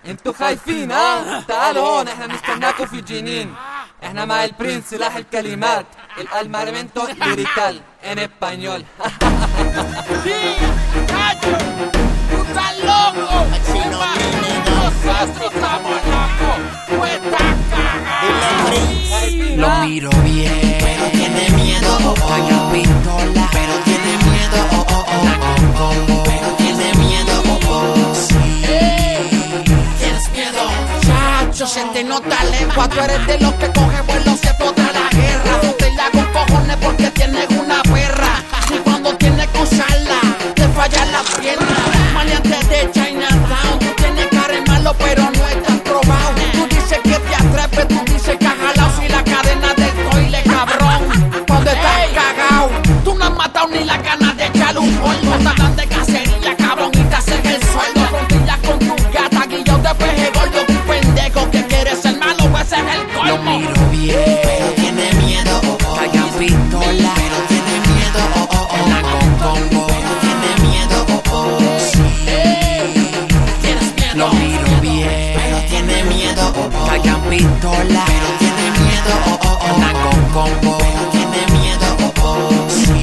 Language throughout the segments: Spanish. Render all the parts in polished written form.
انتوا خايفين ها؟ تعالوا هون، احنا بنستناكم في جنين. احنا مع البرنس سلاح الكلمات، الالمارمنتو lirical en español. ¡Cacho! ¡Tú estás loco! ¡Nosotros estamos locos! ¡Tú estás cagado! Lo miro bien, pero tiene miedo, Traiga pistola, pero tiene miedo, pero tiene miedo, sí. ¿Tienes miedo? Chacho, se te nota lengua. Tú eres de los que coge vuelo, se podrá la guerra. Tú te la con cojones porque tienes una perra. Y cuando tienes que usarla, te fallan las piernas. Maleante de Chinatown, tú tienes cara malo, pero no estás probado. Tú dices que te atreves, tú dices que has jalado. Si la cadena del toile, cabrón, cuando estás cagao, tú no has matado ni la gana de echarle un polvo. Te hablan de cacería, cabrón, y te hacen el sueldo. Frontillas con tu gata, guillo de peje gordo. Tu pendejo que quieres ser malo, ese es el colmo. Lo miro bien, pero tiene miedo, Traiga pistola, pero tiene miedo, anda con combo, pero tiene miedo, sí. ¿Tienes miedo? Lo miro bien, pero tiene miedo, Traigan pistola, pero tiene miedo, anda con combo, pero tiene miedo, sí.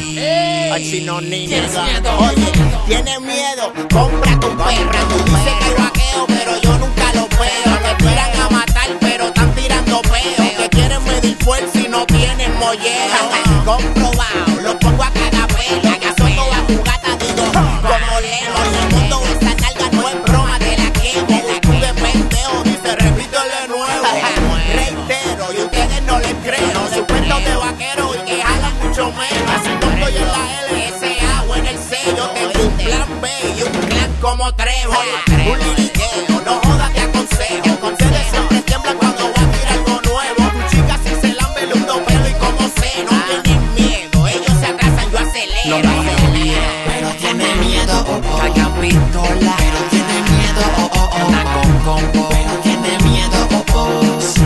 ¿Tienes miedo? Oye, tienes miedo, compra tu perra. Tú dices que hay vaqueo, pero yo nunca lo veo. Te tiran a matar, pero están tirando peo. Que quieren medir fuerza y no tienen molleo. Comprobado, lo pongo a cada pela. Ya soy toda tu gata, digo, como leo. En el mundo esta nalga no es broma, te la quemo. Tú de pendejo, dice, repítele nuevo. Reitero, y ustedes no les creen. Sus cuentos de vaquero y que jalan mucho menos. Así no estoy en la LSA o en el sello. Tengo un plan B y un clan como Trejo. Un liriqueo, no jodas, te aconsejo. Ustedes siempre tiemblan cuando va a tirar algo nuevo. Tu chica si se lambe el pelo y como sé, no tienen miedo. Ellos se atrasan, yo Lo acelero. miro bien, pero tiene miedo, Traiga pistola, pero tiene miedo, anda con combo, pero tiene miedo, sí.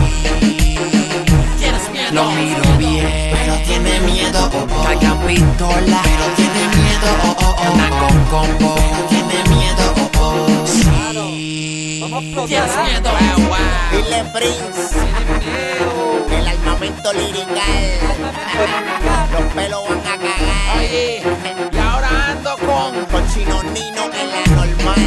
¿Tienes miedo? Lo miro bien, pero tiene miedo, Traiga pistola, pero tiene miedo, anda con combo, pero tiene miedo, sí. Vamos a explotar, ¿Tienes ¿ah? miedo? Dile Prince, el armamento lirical. Los pelos van a cagar. Oye, y ahora ando con Chino Nino en la normal.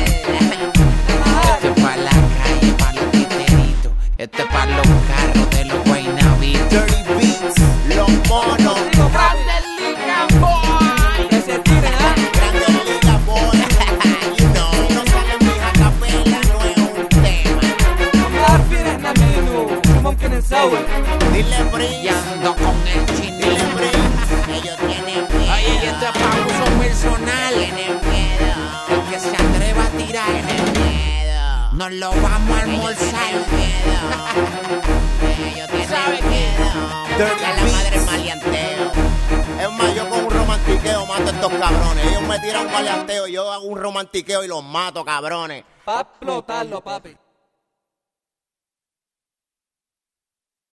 Este es pa' la calle, pa' los titeritos, este es pa' los carros de los guaynabitos. Dirty Beats, los monos. Grande Liga Boy. Que se tiren, ¿ah? Grande Liga Boy. You know, no sale mi acapella, no es un tema. عارفين احنا مين وممكن نسوي. Dile Y Prince, ando con el chinito. dile Prince. Ellos tienen miedo. Oye, y esto es pa' uso personal. Tienen miedo. El que se atreva a tirar, Tienen miedo. nos lo vamos a Ellos almorzar. tienen miedo. Ellos tienen miedo. Dirty A la madre el maleanteo. Es más, yo con un romantiqueo mato a estos cabrones. Ellos me tiran un maleanteo y yo hago un romantiqueo y los mato, cabrones. Pa' explotarlo, papi.